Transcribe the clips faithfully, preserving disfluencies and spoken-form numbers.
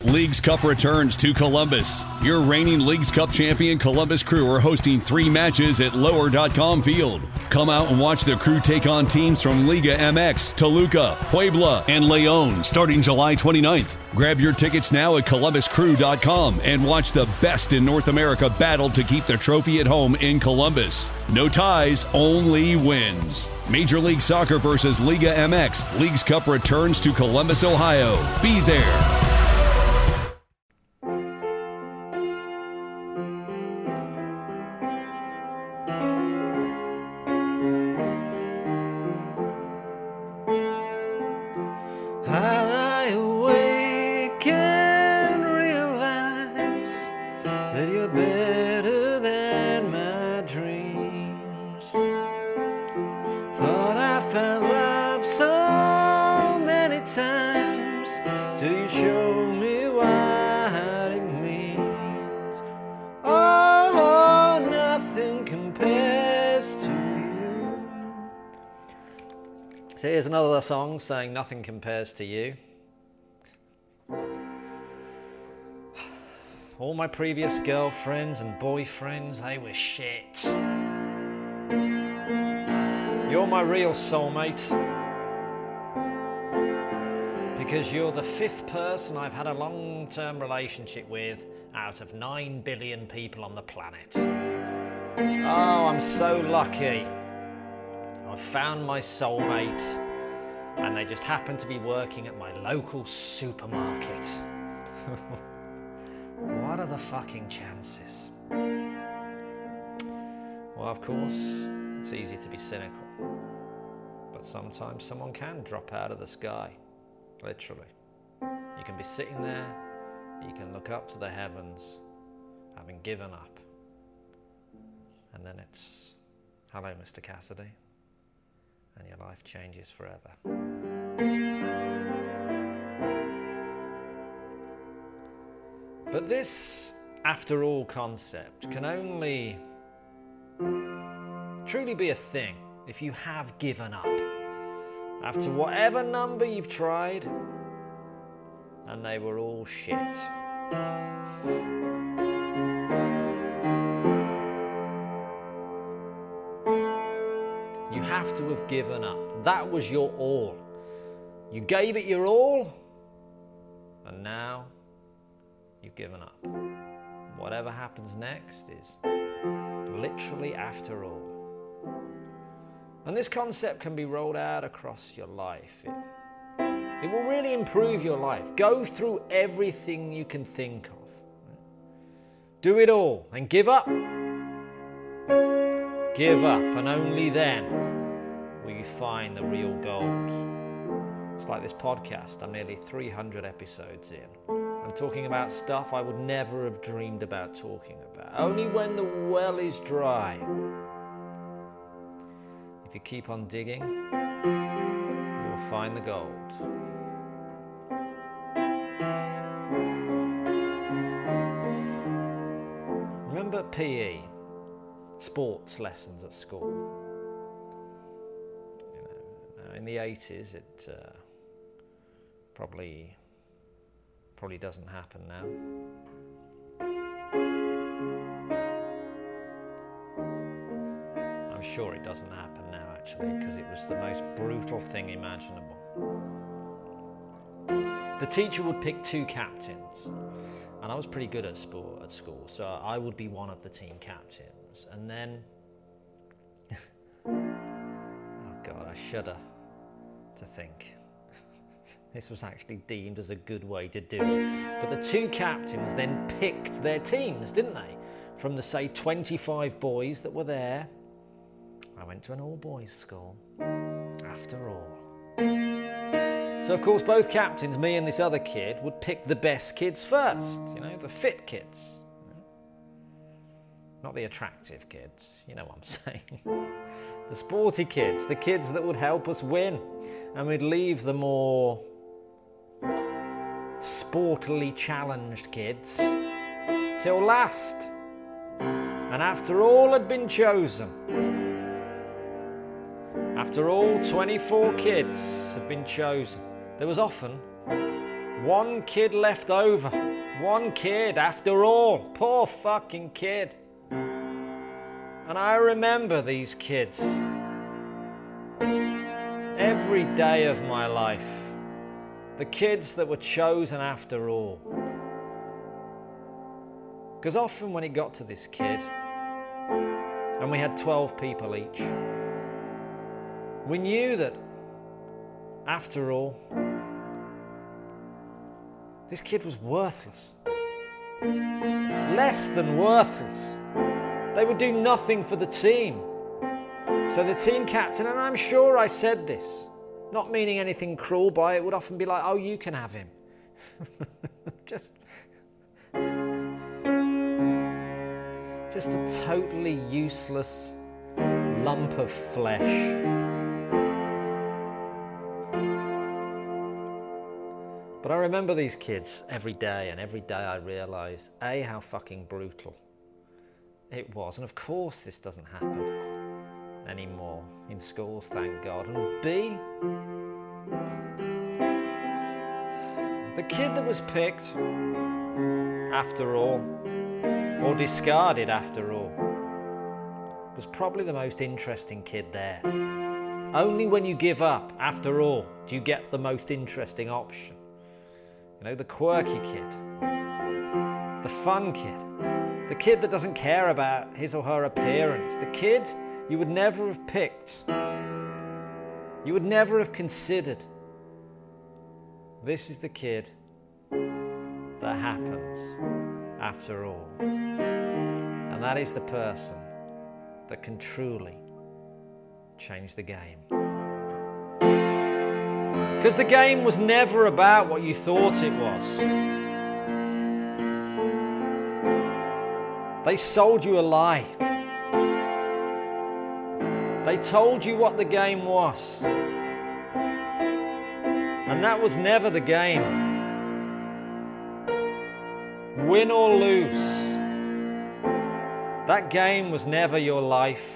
Leagues Cup returns to Columbus. Your reigning Leagues Cup champion Columbus Crew are hosting three matches at lower dot com Field. Come out and watch the Crew take on teams from Liga M X, Toluca, Puebla, and León starting July twenty-ninth. Grab your tickets now at columbus crew dot com and watch the best in North America battle to keep the trophy at home in Columbus. No ties, only wins. Major League Soccer versus Liga M X. Leagues Cup returns to Columbus, Ohio. Be there. So here's another song saying nothing compares to you. All my previous girlfriends and boyfriends, they were shit. You're my real soulmate, because you're the fifth person I've had a long-term relationship with out of nine billion people on the planet. Oh, I'm so lucky. I've found my soulmate, and they just happen to be working at my local supermarket. What are the fucking chances? Well, of course, it's easy to be cynical, but sometimes someone can drop out of the sky, literally. You can be sitting there, you can look up to the heavens, having given up, and then it's, hello, Mister Cassidy. And your life changes forever. But this, after all concept, can only truly be a thing if you have given up. After whatever number you've tried, and they were all shit. You have to have given up. That was your all. You gave it your all, and now you've given up. Whatever happens next is literally after all. And this concept can be rolled out across your life. It, it will really improve your life. Go through everything you can think of. Do it all and give up. Give up, and only then will you find the real gold. It's like this podcast. I'm nearly three hundred episodes in. I'm talking about stuff I would never have dreamed about talking about. Only when the well is dry. If you keep on digging, you will find the gold. Remember P E? Sports lessons at school. You know, in the eighties, it uh, probably probably doesn't happen now. I'm sure it doesn't happen now, actually, because it was the most brutal thing imaginable. The teacher would pick two captains, and I was pretty good at sport at school, so I would be one of the team captains. And then, oh God, I shudder to think. This was actually deemed as a good way to do it. But the two captains then picked their teams, didn't they? From the, say, twenty-five boys that were there. I went to an all-boys school, after all. So, of course, both captains, me and this other kid, would pick the best kids first, you know, the fit kids. Not the attractive kids, you know what I'm saying. The sporty kids, the kids that would help us win. And we'd leave the more sportily challenged kids till last. And after all had been chosen, after all twenty-four kids had been chosen, there was often One kid left over. One kid after all. Poor fucking kid. And I remember these kids every day of my life. The kids that were chosen after all. Because often when it got to this kid, and we had twelve people each, we knew that after all, this kid was worthless. Less than worthless. They would do nothing for the team. So the team captain, and I'm sure I said this, not meaning anything cruel by it, would often be like, oh, you can have him. just, just a totally useless lump of flesh. But I remember these kids every day, and every day I realise, A, how fucking brutal it was. And of course this doesn't happen anymore in schools, thank God. And B, the kid that was picked after all, or discarded after all, was probably the most interesting kid there. Only when you give up after all do you get the most interesting option. You know, the quirky kid, the fun kid, the kid that doesn't care about his or her appearance, the kid you would never have picked, you would never have considered. This is the kid that happens after all. And that is the person that can truly change the game. Because the game was never about what you thought it was. They sold you a lie. They told you what the game was. And that was never the game. Win or lose, that game was never your life.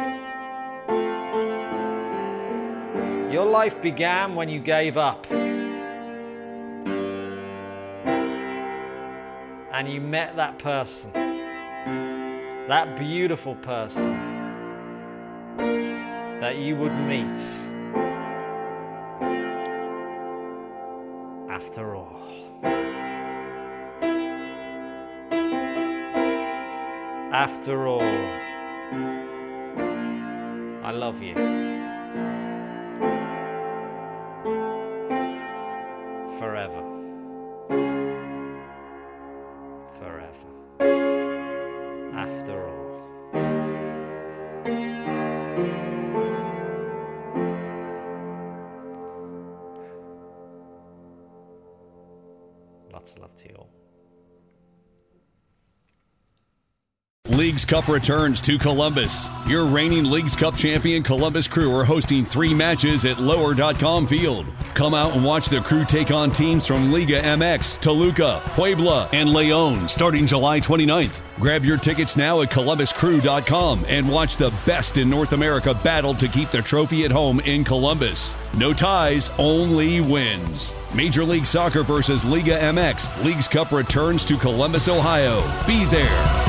Your life began when you gave up. And you met that person, that beautiful person that you would meet after all. After all, I love you. Forever. Forever. After all. Lots of love to you all. Leagues Cup returns to Columbus. Your reigning Leagues Cup champion Columbus Crew are hosting three matches at lower dot com Field. Come out and watch the Crew take on teams from Liga M X, Toluca, Puebla, and León starting July twenty-ninth. Grab your tickets now at columbus crew dot com and watch the best in North America battle to keep the trophy at home in Columbus. No ties, only wins. Major League Soccer versus Liga M X. Leagues Cup returns to Columbus, Ohio. Be there.